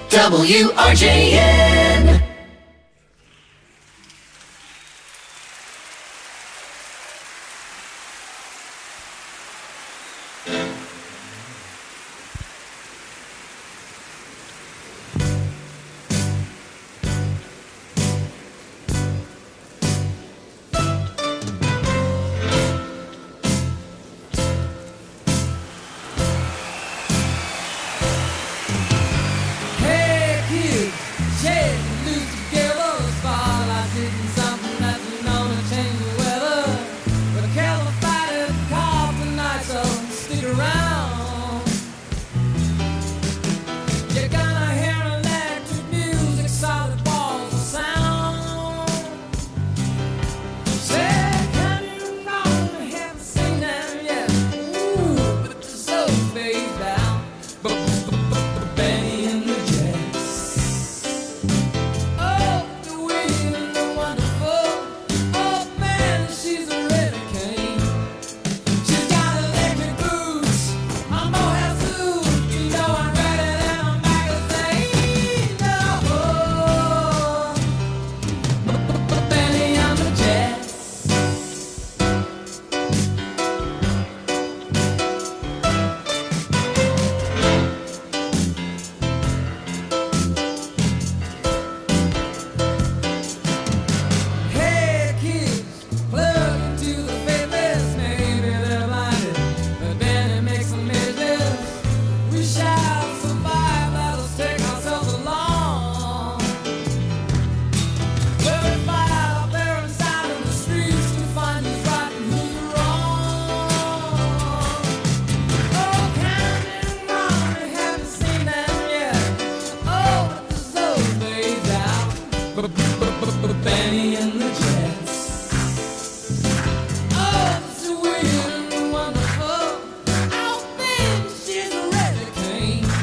WRJN. Benny and the Jets. Oh, so weird and wonderful. Oh, man, she's a ready king.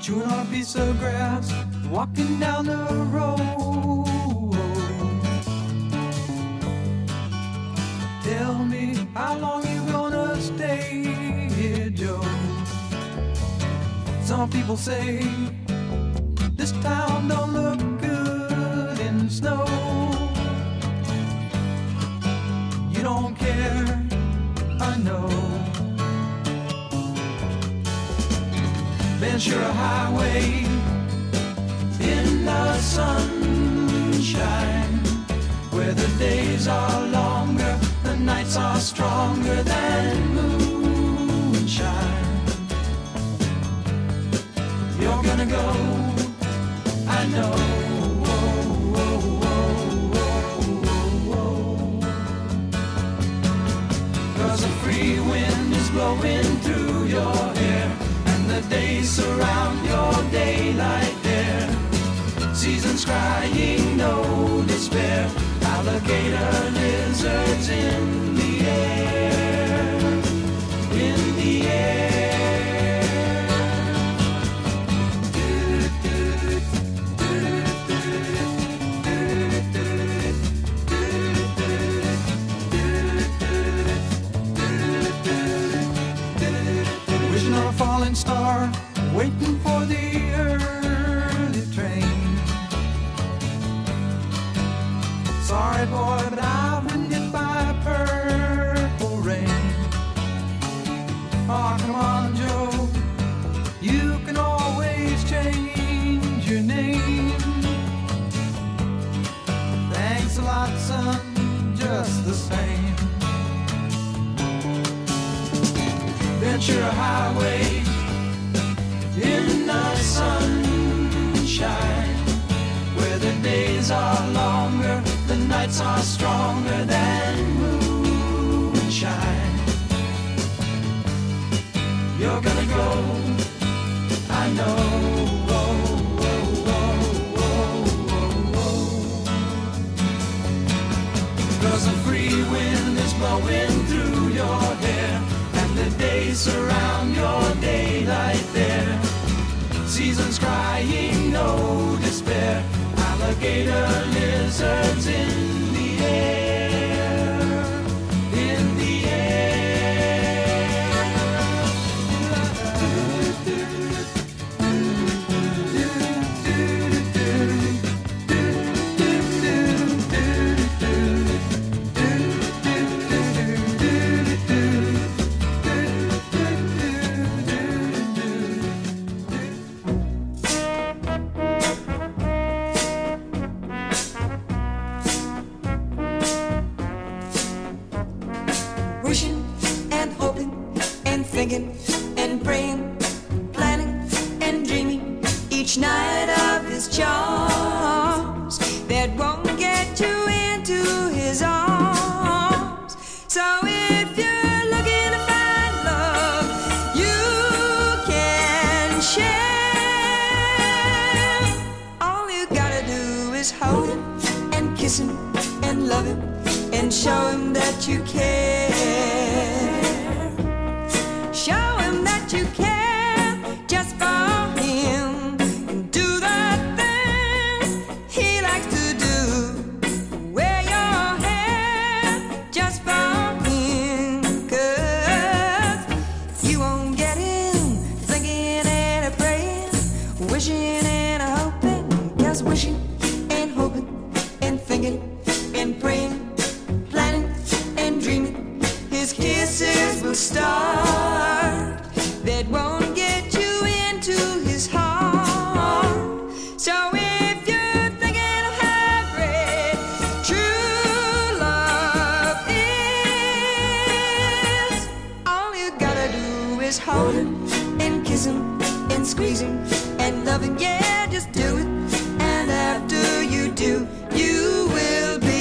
chewing on a piece of grass, walking down the road. Tell me, how long you gonna stay here, Joe? Some people say this town don't look good in snow. You don't care, I know. Ventura Highway in the sunshine, where the days are longer, the nights are stronger than moonshine. You're gonna go, I know. Cause a free wind is blowing through your hair, and the days surround your daylight there. Seasons crying, no despair. Alligator lizards in the air, in the air. Wishing on a falling star, waiting for the early train. Sorry boy, but I've been hit by purple rain. Oh, come on, Joe, you can always change your name. Thanks a lot, son, just the same. Ventura Highway in the sunshine, where the days are longer, the nights are stronger than moonshine. You're gonna go, I know. Cause a free wind is blowing through your hair, and the days surround your daylight there. Seasons crying, no despair. Alligator lizards in the air, in the wishing and hoping and thinking and praying, planning and dreaming each night of his charms that won't get you into his arms. So if you're looking to find love, you can share. All you gotta do is hold him and kiss him and love him and show him that you care. Show him that you care just for him, and do the things he likes to do. Wear your hair just for him, 'cause you won't get him thinking and a praying, wishing and a hoping, just wishing and hoping and thinking and praying, planning and dreaming. His kisses will start that won't get you into his heart. So if you're thinking of how great true love is, all you gotta do is hold him and kiss him and squeeze him and love him. Yeah, just do it. And after you do, you will be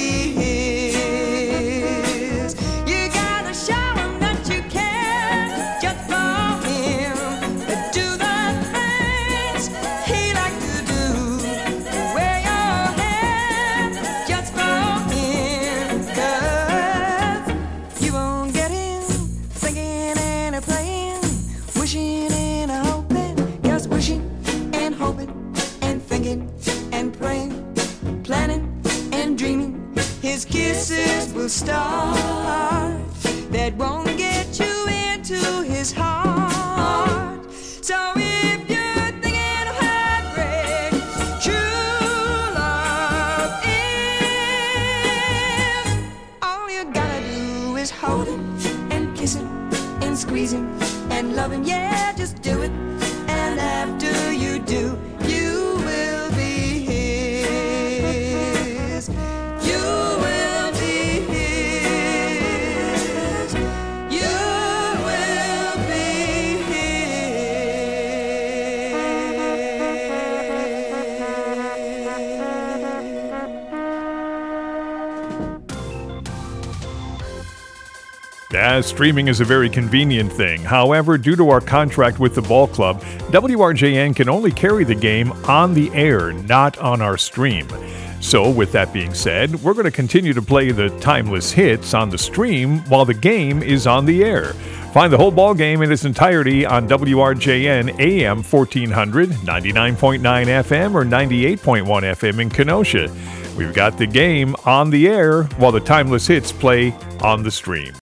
his. You gotta show him that you care just for him. Do the things he likes to do. Wear your hair just for him, 'cause you won't get him thinking and a playing, wishing and a hoping, just wishing his kisses will start that won't get you into his heart. So if you're thinking of heartbreak, true love is all you gotta do is hold it and kiss it and squeeze it and love him. Yeah, just do it. And after you do, you will be his. You will be his. You will be Streaming is a very convenient thing. However, due to our contract with the ball club, WRJN can only carry the game on the air, not on our stream. So, with that being said, we're going to continue to play the timeless hits on the stream while the game is on the air. Find the whole ball game in its entirety on WRJN AM 1400, 99.9 FM, or 98.1 FM in Kenosha. We've got the game on the air while the timeless hits play on the stream.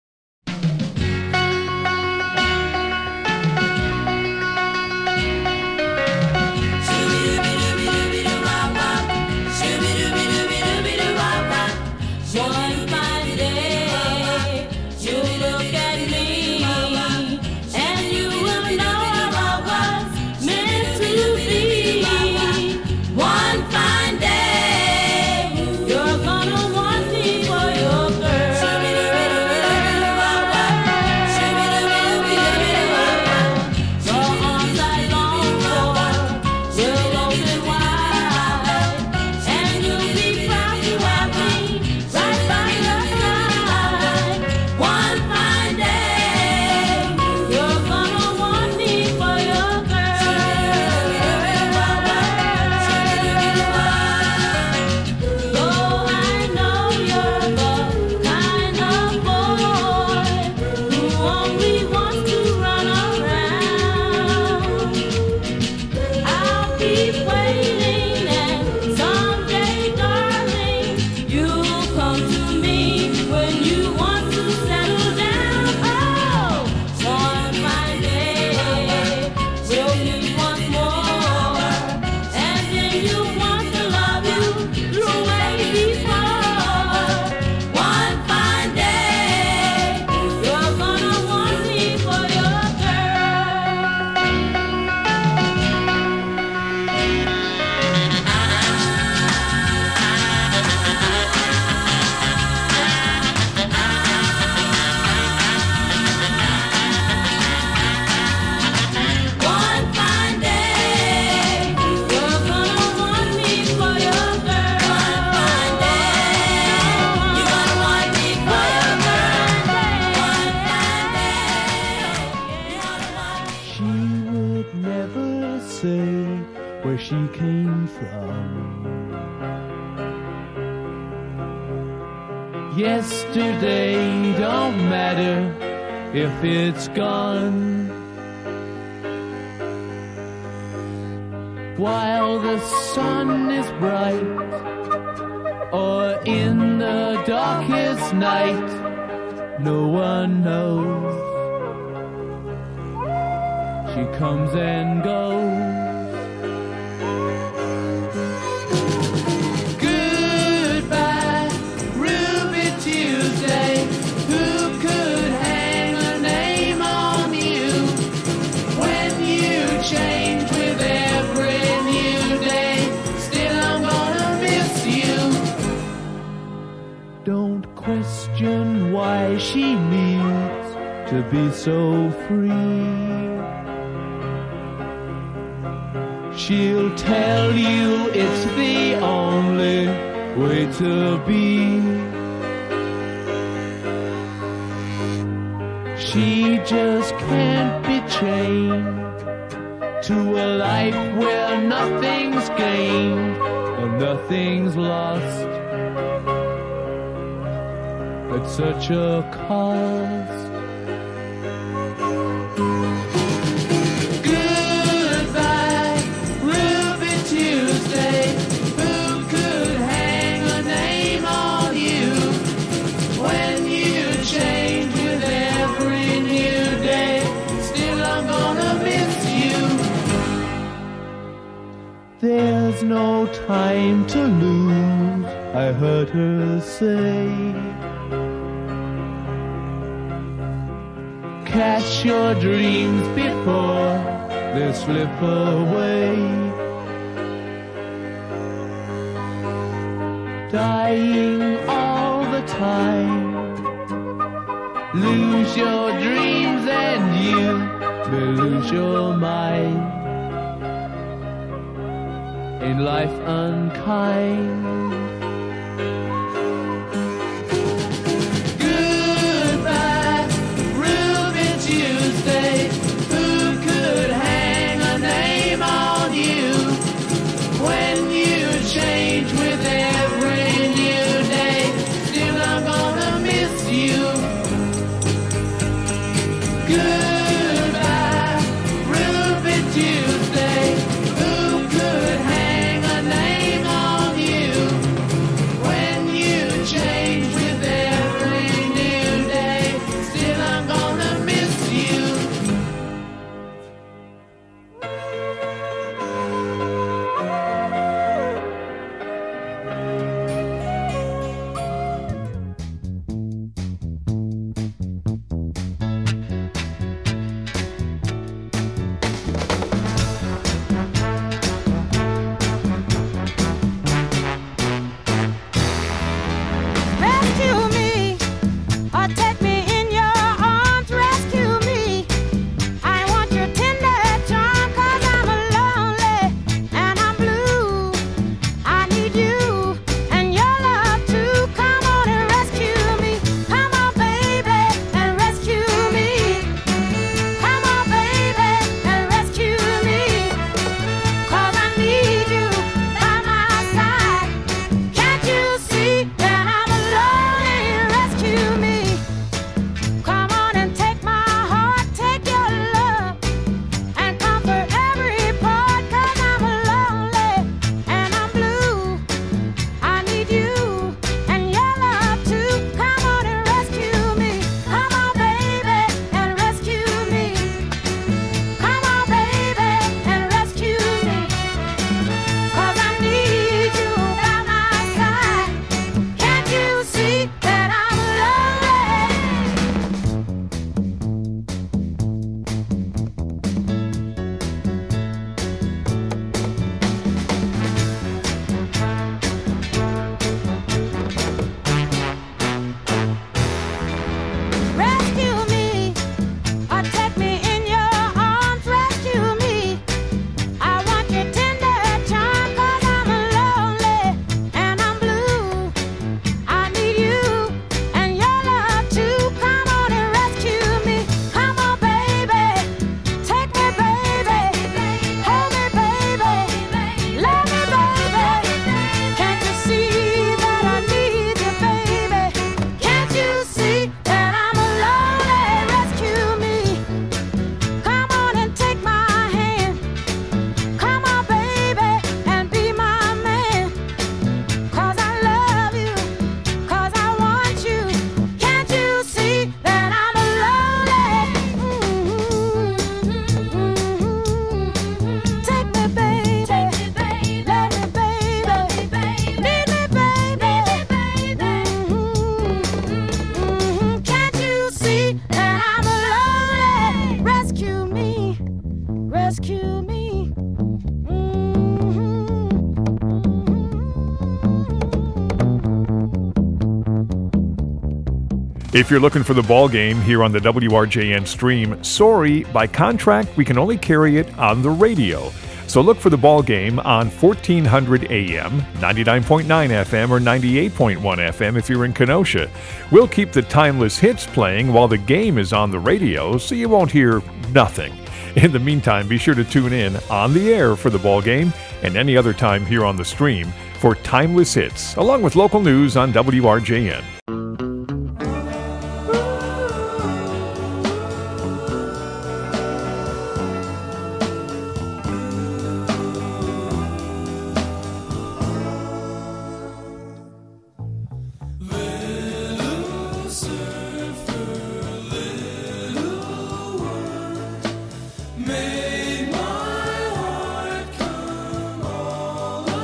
Yesterday don't matter if it's gone. While the sun is bright, or in the darkest night, no one knows. She comes and goes. Question why she needs to be so free. She'll tell you it's the only way to be. She just can't be chained to a life where nothing's gained and nothing's lost. At such a cost. Goodbye, Ruby Tuesday. Who could hang a name on you There's no time to lose, I heard her say. Catch your dreams before they slip away. Dying all the time. Lose your dreams and you will lose your mind. In life unkind. Goodbye, Ruby Tuesday. Who could hang a name on you when you change with every new day? Still I'm gonna miss you. Goodbye, Ruby Tuesday. Who could hang a name on you when you change with every new day? Still I'm gonna miss you. Rescue me, or take me in your arms. Rescue me. I want your tender charm, 'cause I'm lonely and I'm blue. I need you and your love too. Come on and rescue me. Come on, baby, and rescue me. Come on, baby, and rescue me. 'Cause I need you by my side. Can't you see that I'm lonely? Rescue me. Come on and take my heart, take your love, and comfort every part. 'Cause I'm lonely and I'm blue. I need you and your love too. Come on and rescue me. Come on, baby, and rescue me. Come on, baby, and rescue me. 'Cause I need you by my side. Can't you see that I'm lonely? Rescue me, or take me in your arms. Rescue me. I want your tender charm, 'cause I'm lonely and I'm blue. I need you and your love too. Come on and rescue me. Come on, baby, take me, baby. Hold me, baby. Love me, baby. Can't you see that I need you, baby? Can't you see that I'm lonely? Rescue me. Come on and take my hand. Come on, baby, and be my man. 'Cause I love you, 'cause I want you. Can't you see that I'm lonely? Take me, baby. Let me, baby. Need me, baby. Can't you see that I'm lonely? Rescue me. Rescue me. If you're looking for the ball game here on the WRJN stream, sorry, by contract we can only carry it on the radio. So look for the ball game on 1400 AM, 99.9 FM, or 98.1 FM if you're in Kenosha. We'll keep the timeless hits playing while the game is on the radio, so you won't hear nothing. In the meantime, be sure to tune in on the air for the ball game and any other time here on the stream for timeless hits, along with local news on WRJN. Made my heart come all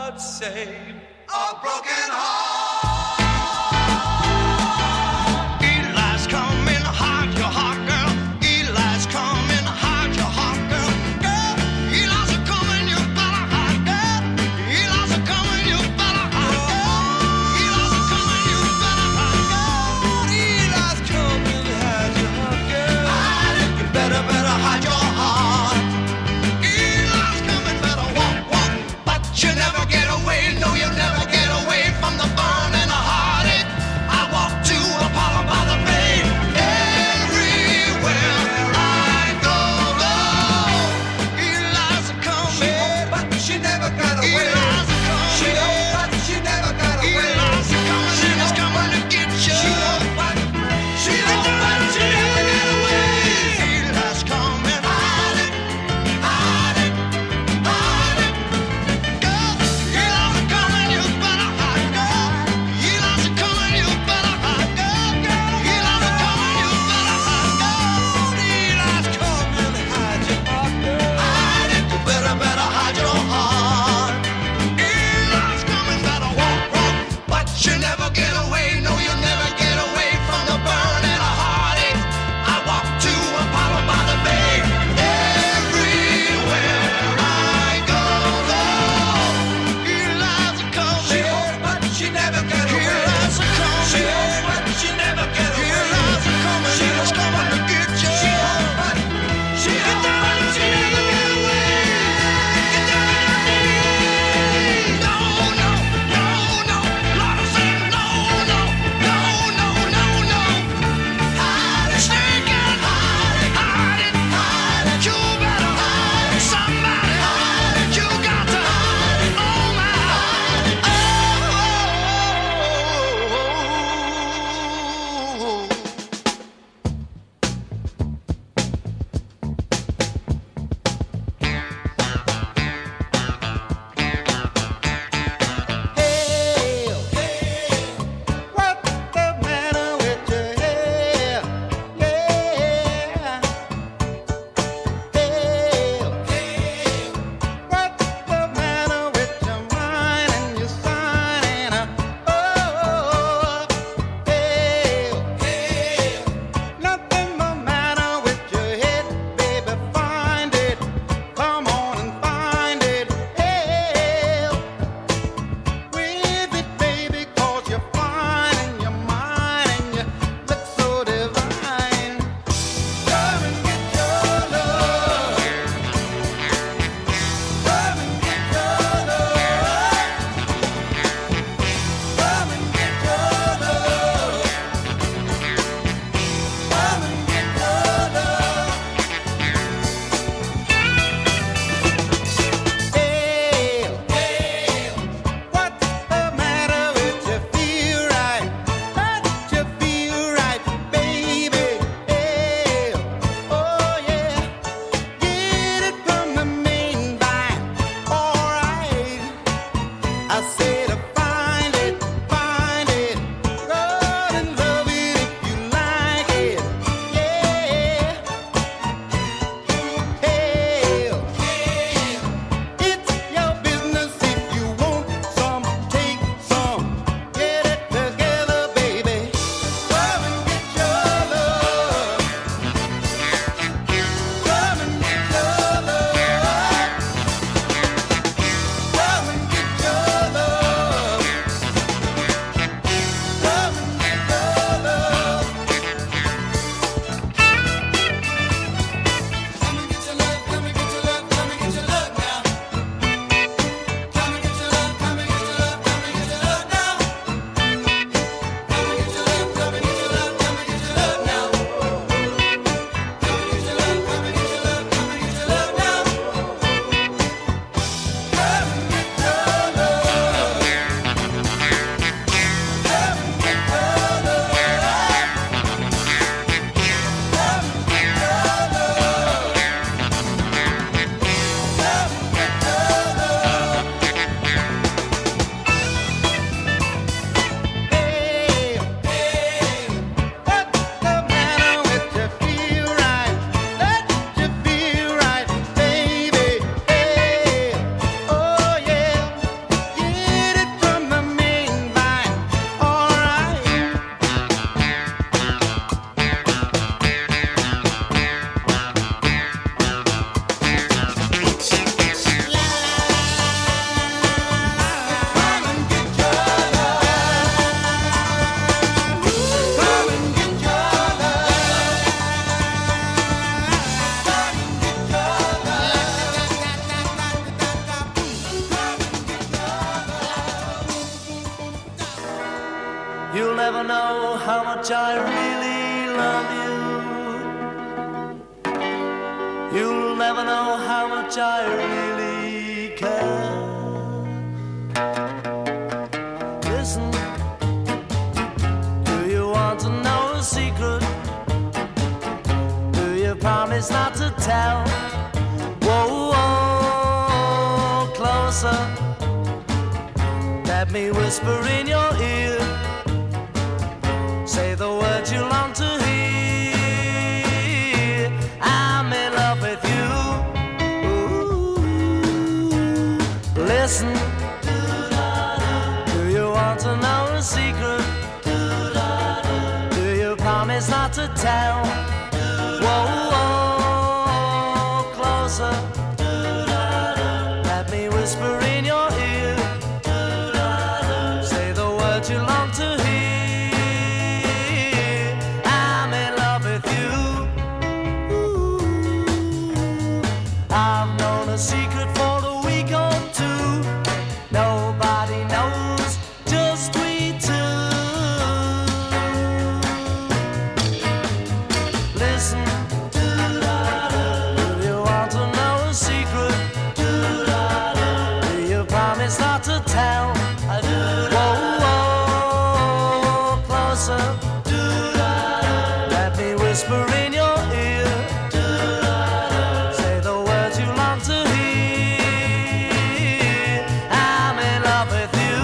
God save a broken heart. Eli's coming, hide your heart, girl. Eli's coming, hide your heart, girl. Girl, Eli's a coming, you better hide, girl. Eli's a coming, you better hide, girl. Eli's a coming, you better hide, girl. Eli's coming, hide your heart, girl. You better hide your heart. Eli's coming, better walk, walk. But you never get away, no, you never get away from the You'll never know how much I really care. Listen, do you want to know a secret? Do you promise not to tell? Whoa, whoa, closer. Let me whisper in your ear. Say the words you long to hear. I'm in love with you. Ooh. Listen, do you want to know a secret? Do you promise not to tell? Whoa, whoa, closer. Let me whisper in your ear. Say the words you long to hear. I'm in love with you. Ooh. I've known a secret for a week or two. Nobody knows, just we two. Listen, do you want to know a secret? Do you promise not to tell? Whoa, whoa, closer. Let me whisper in your ear. Say the words you long to hear. I'm in love with you.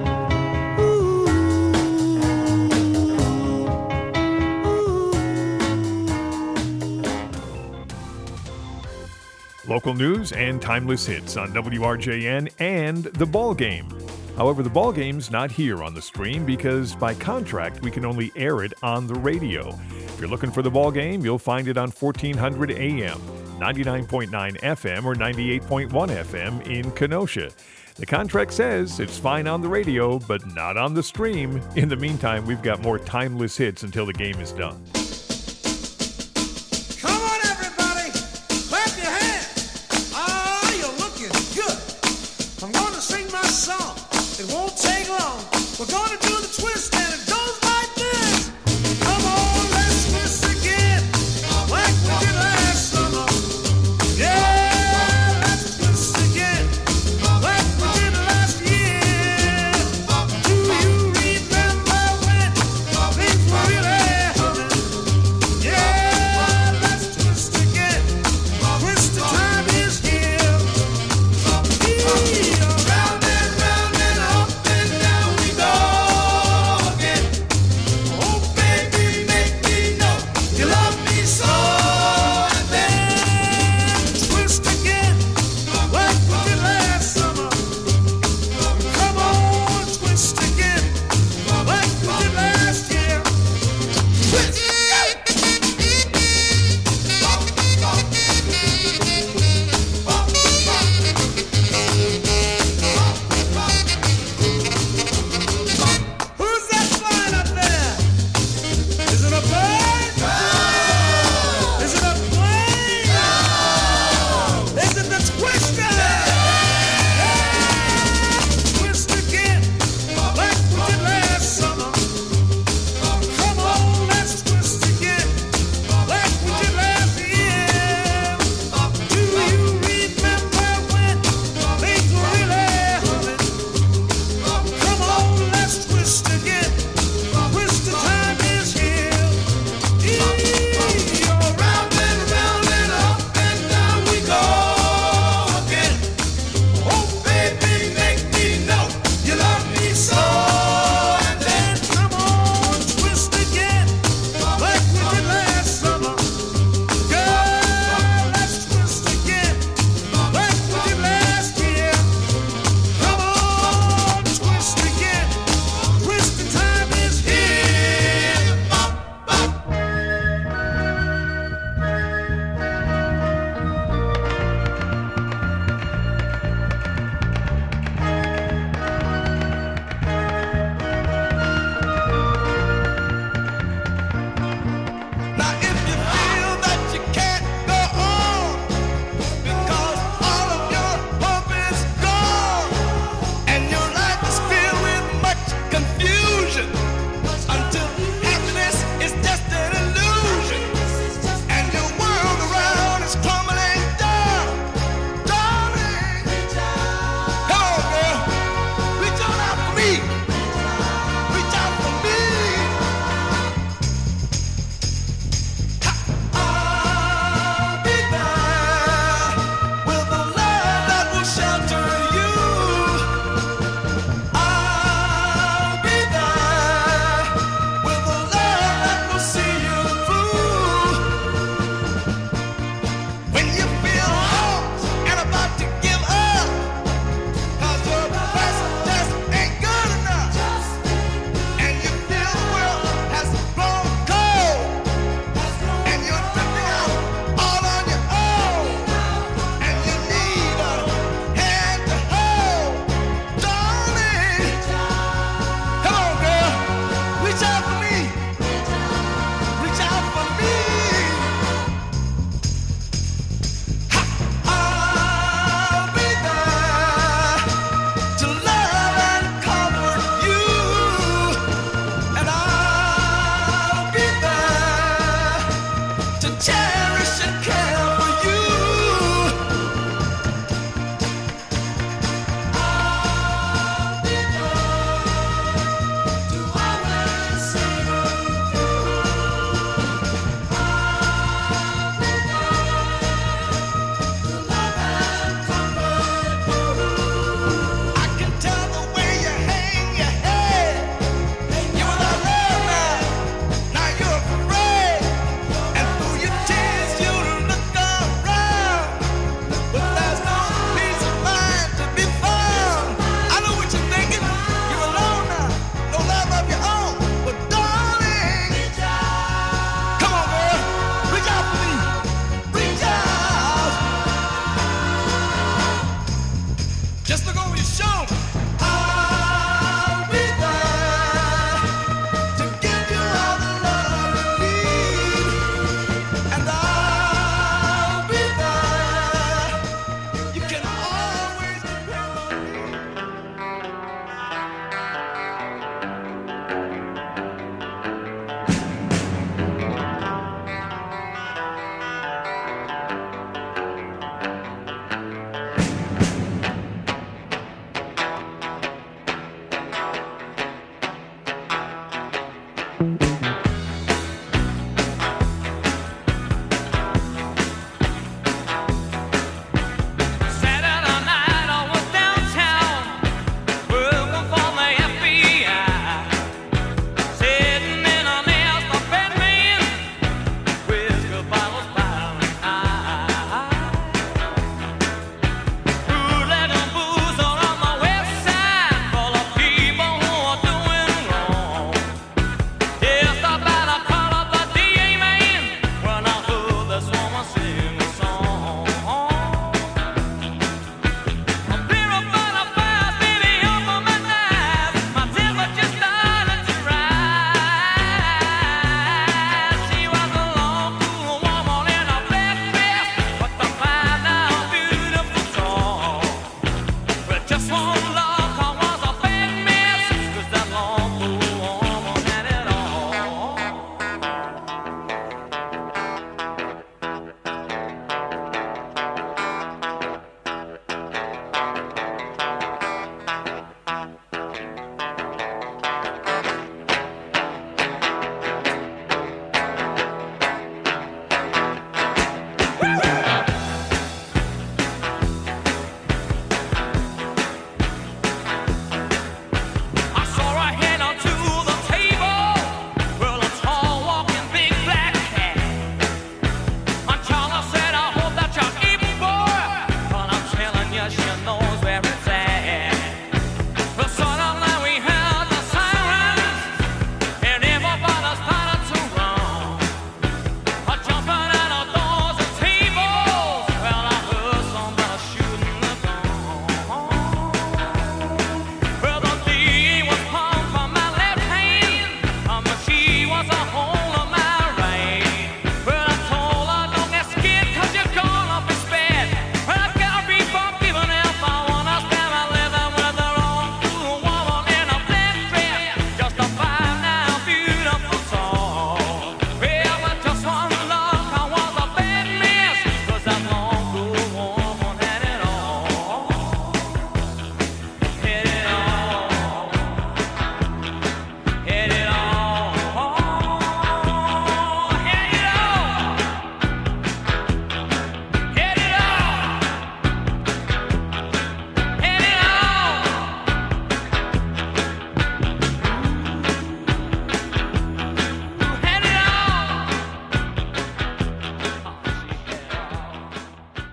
Local news and timeless hits on WRJN and The Ball Game. However, The Ball Game's not here on the stream because by contract we can only air it on the radio. If you're looking for The Ball Game, you'll find it on 1400 AM, 99.9 FM, or 98.1 FM in Kenosha. The contract says it's fine on the radio, but not on the stream. In the meantime, we've got more timeless hits until the game is done. Come on, everybody, clap your hands. Ah, you're looking good. I'm going to sing my song. It won't take long. We're going to do the twist, and it goes like this. Come on, let's twist again, like we did last summer. Yeah, let's twist again, like we did last year. Do you remember when things were really happening?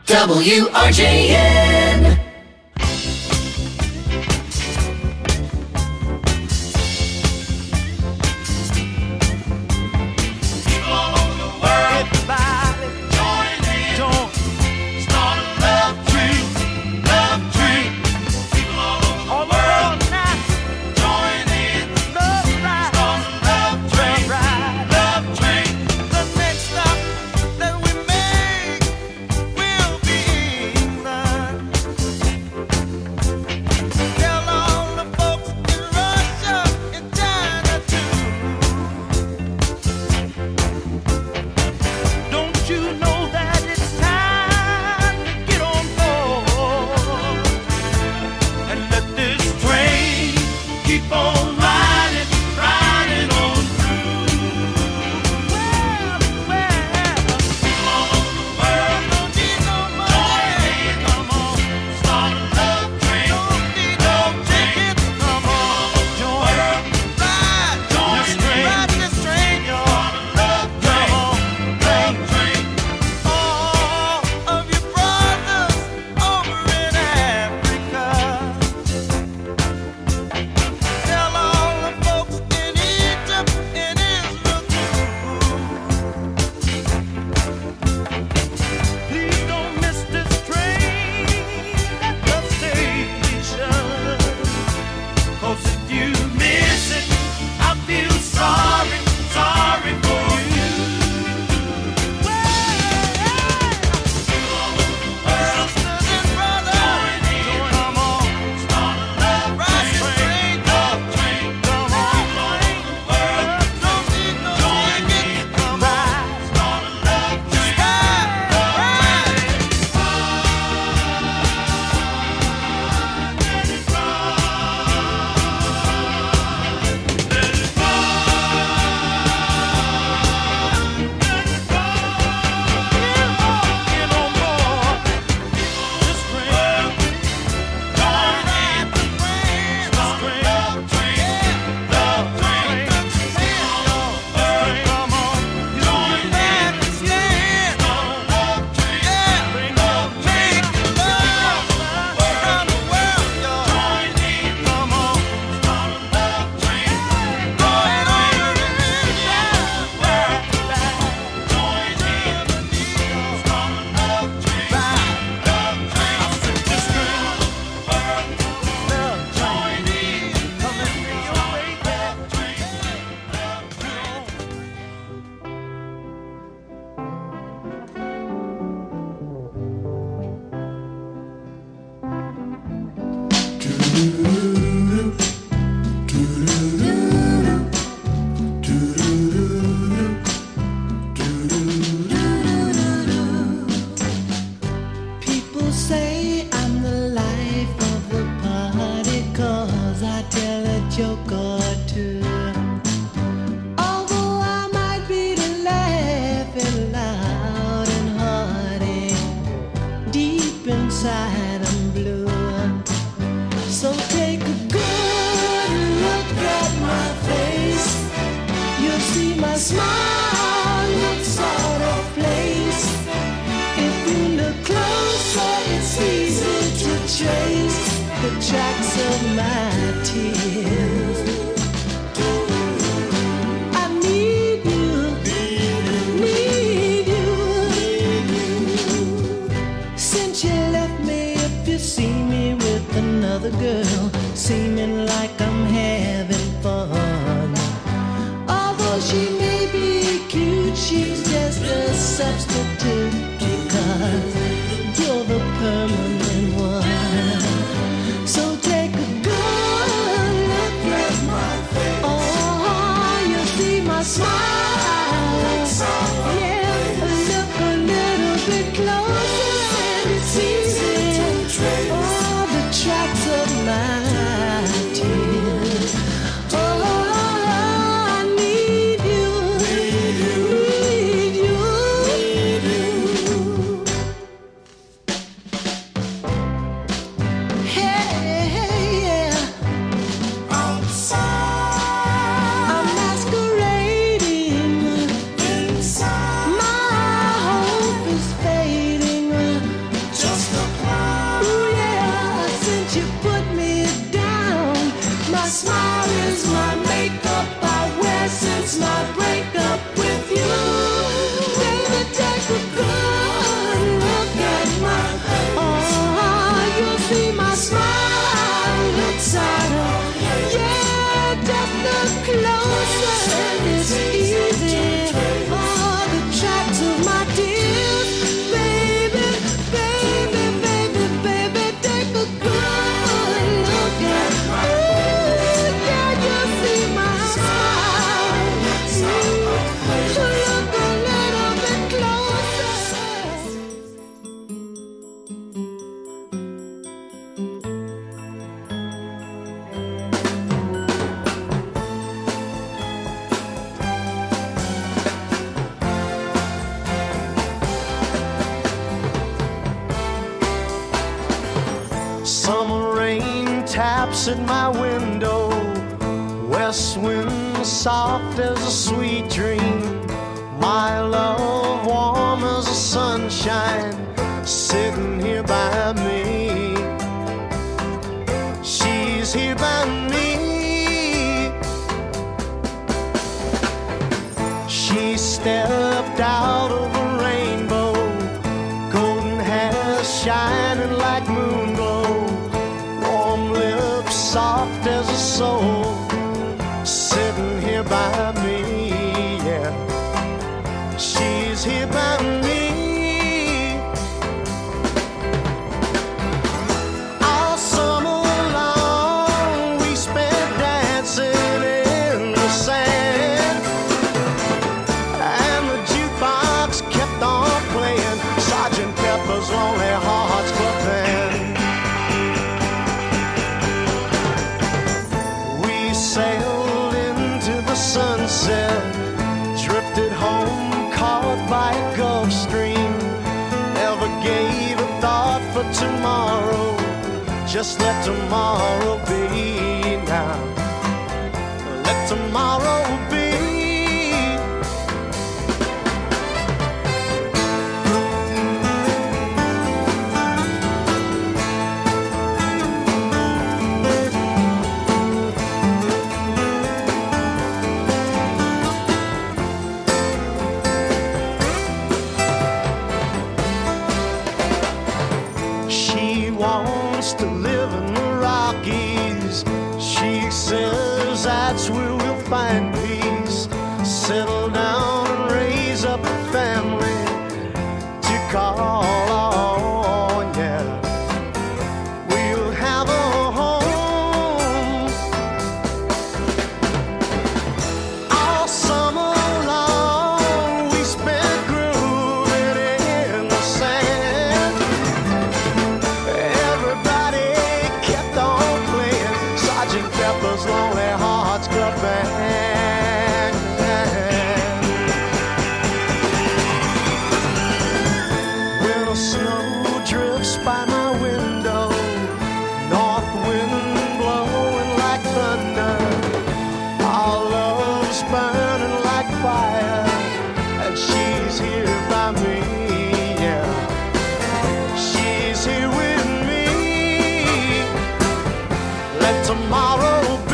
WRJN. People say I'm the life of the party 'cause I tell a joke or two. Although I might be laughing loud and hearty, deep inside I'm blue. So take a good look at my face. You'll see my smile looks out of place. If you look closer, it's easy to trace the tracks of my tears. I need you, need you. Since you left me, if you see me with another girl, seeming like I'm having fun. Although she may be cute, she's just a substitute. You're the permanent one. So take a good look at my face. Oh, you see my smile. Yeah, look a little bit closer and it's easy. Oh, the tracks of my Summer rain taps at my window, west wind soft as a sweet dream. My love warm as the sunshine, sitting here by me. She's here by me. She stepped out of a rainbow, golden hair shining like moon glow, warm lips soft as a soul, sitting here by me, yeah. She's here by me. All summer long we spent dancing in the sand, and the jukebox kept on playing Sgt. Pepper's Lonely Hearts Club Band. We sailed into the sunset, drifted home caught by a Gulf Stream. Never gave a thought for tomorrow, just let tomorrow be now. Let tomorrow be. She wants to live in the Rockies. She says that's where we'll find peace. Settle down and raise up a family to call on, yeah. We'll have a home. All summer long we spent grooving in the sand. Everybody kept on playing Sgt. Pepper's Lonely Hearts Club Band. When the snow drifts by my window, north wind blowing like thunder, our love's burning like fire, and she's here by me, yeah. She's here with me. Let tomorrow be.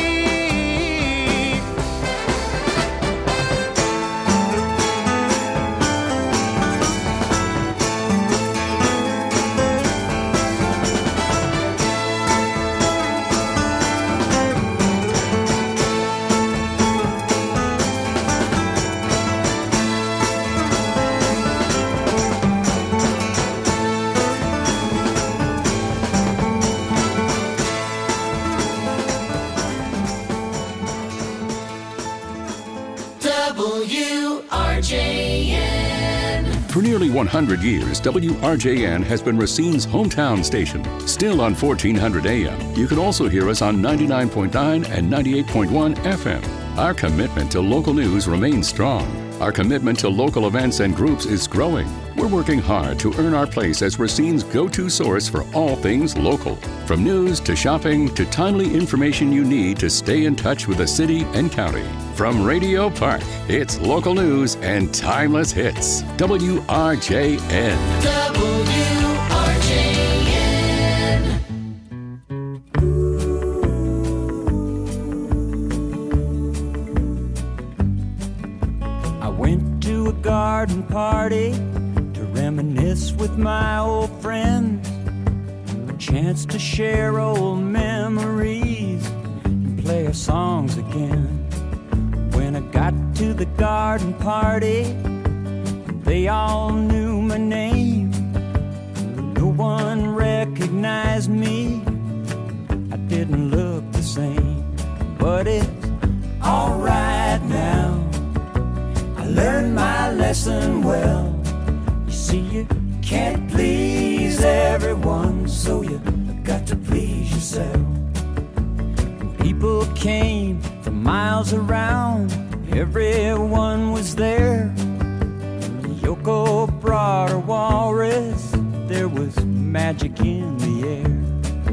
WRJN. For nearly 100 years, WRJN has been Racine's hometown station. Still on 1400 AM, you can also hear us on 99.9 and 98.1 FM. Our commitment to local news remains strong. Our commitment to local events and groups is growing. We're working hard to earn our place as Racine's go-to source for all things local. From news to shopping to timely information you need to stay in touch with the city and county. From Radio Park, it's local news and timeless hits. WRJN. WRJN. I went to a garden party to reminisce with my old friends. A chance to share old memories and play our songs again. When I got to the garden party, they all knew my name. No one recognized me. I didn't look the same, but it's alright now. I learned my lesson well. You see, you can't please everyone, so you got to please yourself. People came from miles around, everyone was there. Yoko brought her walrus, there was magic in the air.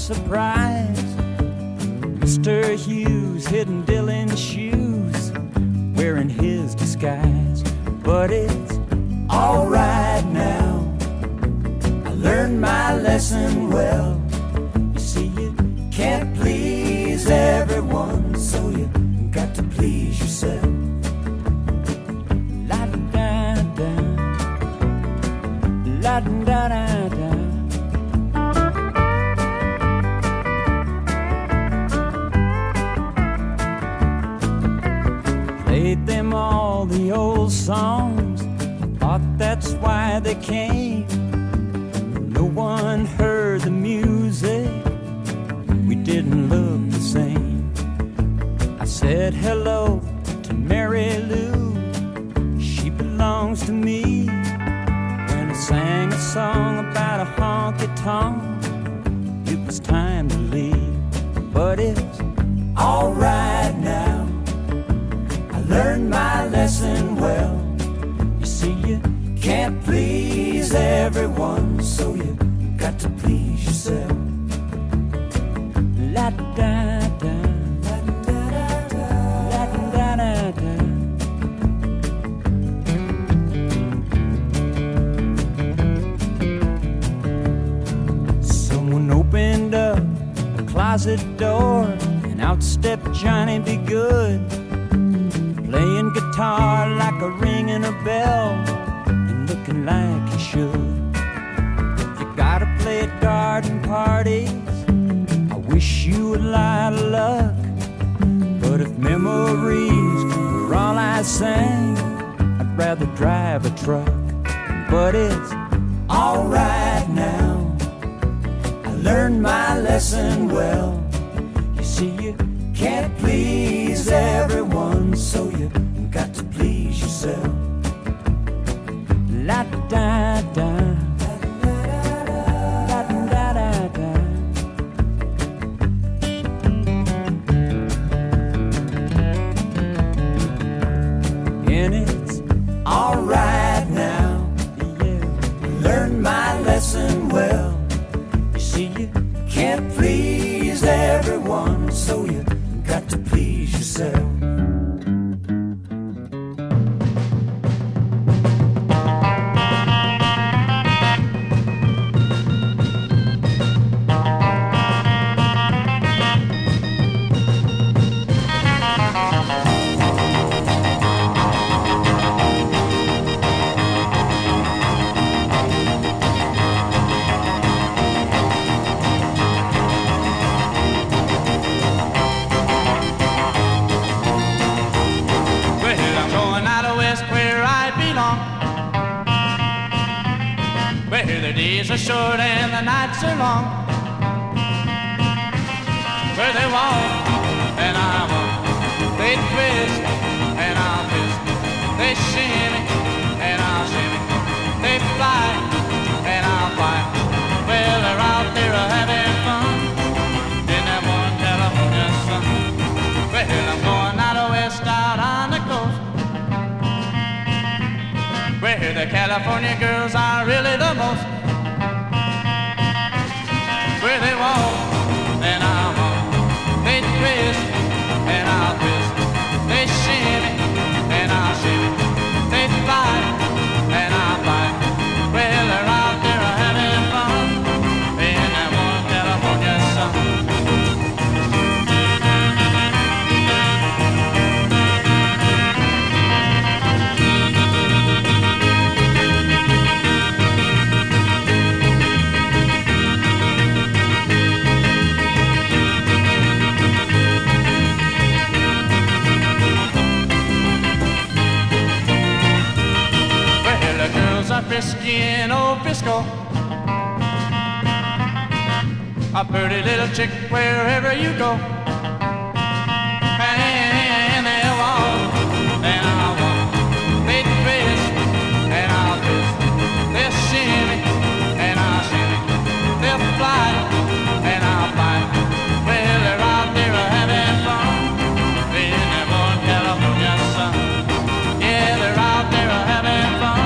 surprise. Mr. Hughes hidden Dylan's shoes, wearing his disguise. But it's alright now, I learned my lesson well. You see, you can't please everyone, so you got to please yourself. La-da-da-da, la-da-da-da. Played them all the old songs, thought that's why they came. No one heard the music, we didn't look the same. I said hello to Mary Lou, she belongs to me. When I sang a song about a honky-tonk, it was time to leave. But it's alright now, I learned my lesson well. You see, you can't please everyone, so you got to please yourself. La-da-da-da, la-da-da-da, la-da-da-da. Someone opened up a closet door, and out stepped Johnny B. Good, playing guitar like a ringing a bell, and looking like he should. You gotta play at garden parties, I wish you a lot of luck. But if memories were all I sang, I'd rather drive a truck. But it's alright now, I learned my lesson well. You see, you can't please everyone, so you got to please yourself. La-da-da-da, la-da-da-da. And it's alright now, yeah, learned my lesson well. You see, you can't please everyone, so you got to please yourself. The days are short and the nights are long, where they walk and I walk, they twist and I'll twist, they shimmy and I'll shimmy, they fly and I'll fly. Well, they're out there having fun in that one California sun. Well, I'm going out west, out on the coast, where the California girls are really the most. Where they walk and I'll walk, they twist and I'll twist, they shimmy and I'll shimmy, they fly and I'll fly. Well, they're out there having fun in that one California sun. Frisky in old Frisco, a pretty little chick wherever you go. And they walk and I'll walk, they twist and I'll twist, they'll shimmy and I'll shimmy, they'll fly and I'll fly. Well, they're out there having fun in that one California sun. Yeah, they're out there having fun.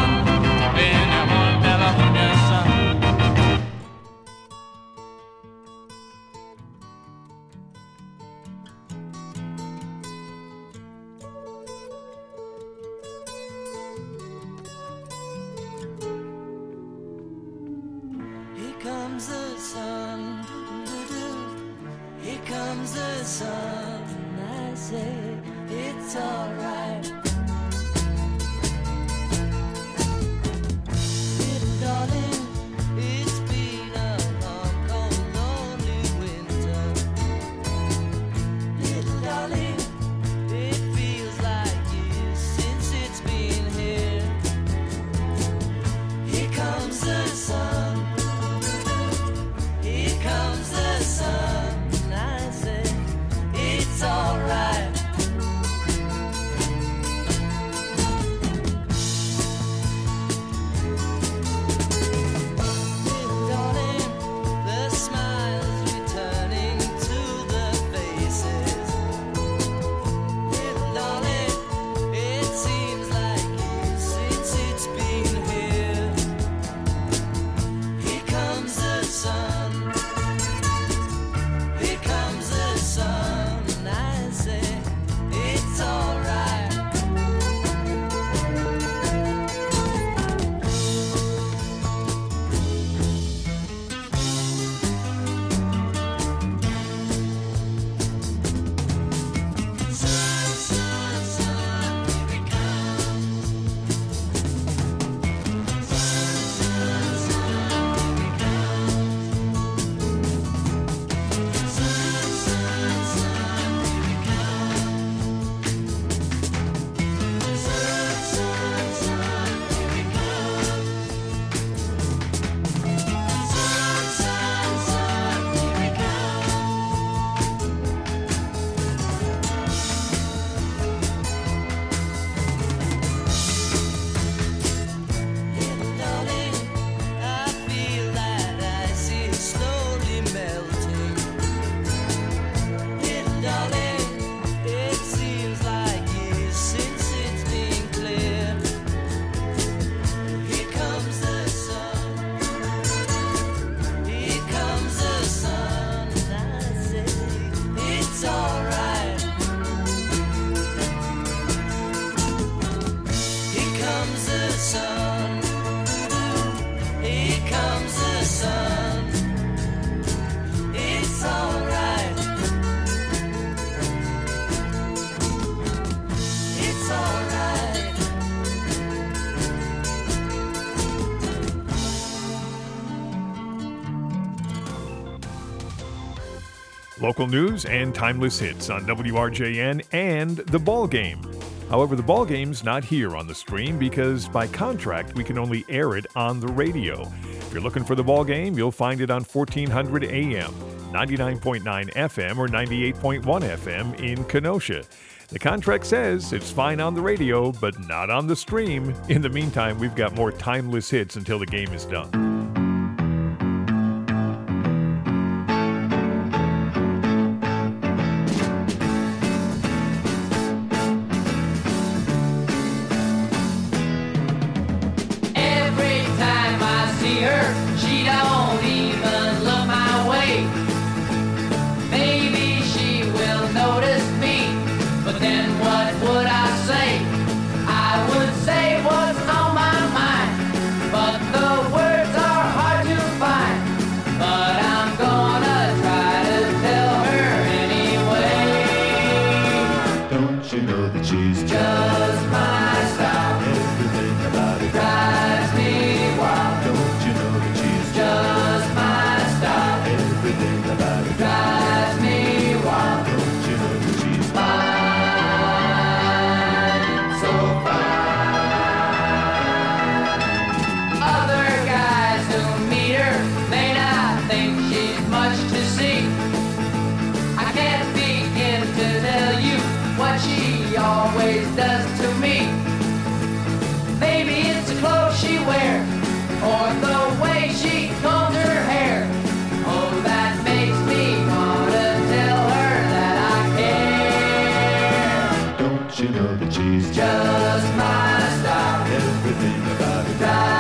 comes the sun. Here comes the sun. I say it's alright. Little darling, it's been a long, cold, lonely winter. Little darling, it feels like years since it's been here. Here comes the sun. Here comes the sun. I say it's alright. Little darling, the smiles returning to the faces. Little darling, it seems like years since it's been here. Here comes the sun. Here comes the sun. I say it's alright. Sun, sun, sun, here it comes. Sun, sun, sun, here it comes. Sun, sun, sun, here it comes. Sun, sun, sun, here it comes. Sun, sun, sun, here it comes. Little darling, I feel that ice is slowly melting. Little darling, it seems like years since it's been clear. Here comes the sun. Here comes the sun. I say it's alright. Here comes the sun. Here comes the sun. It's alright. It's alright. Local news and timeless hits on WRJN and The Ball Game. However, The Ball Game's not here on the stream because by contract we can only air it on the radio. If you're looking for The Ball Game, you'll find it on 1400 AM, 99.9 FM, or 98.1 FM in Kenosha. The contract says it's fine on the radio, but not on the stream. In the meantime, we've got more timeless hits until the game is done. Every time I see her, she don't even look my way. Maybe she will notice me, but then what would I say? I would say what's on my mind, but the words are hard to find. But I'm gonna try to tell her anyway. Don't you know that she's Just my style everything about it? drives me wild. Don't you know that she's Just my style everything about it? drives me wild. Don't you know that she's Fine, so fine. Other guys who meet her may not think she's much to see. I can't begin to tell you what she always does to me. Maybe it's the clothes she wears, or the way she combs her hair. Oh, that makes me wanna tell her that I care. Don't you know that she's Just my style everything about it? drives